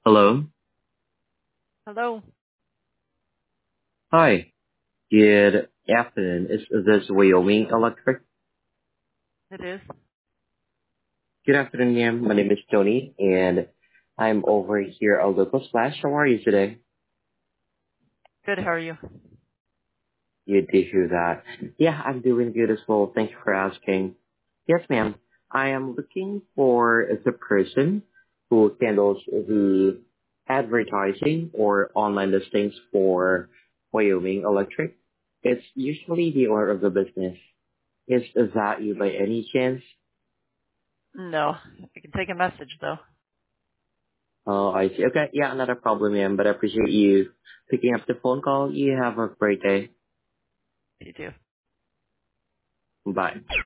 Hello. Hello. Hi. Good afternoon. Is this Wyoming Electric? It is. Good afternoon, ma'am. My name is Tony, and I'm over here at Local Splash. How are you today? Good. How are you? You did hear that. Yeah, I'm doing good as well. Thank you for asking. Yes, ma'am. I am looking for the person who handles the advertising or online listings for Wyoming Electric. It's usually the owner of the business. Is that you by any chance? No. I can take a message though. Oh, I see. Okay, yeah, not a problem, ma'am, but I appreciate you picking up the phone call. You have a great day. You do. Bye.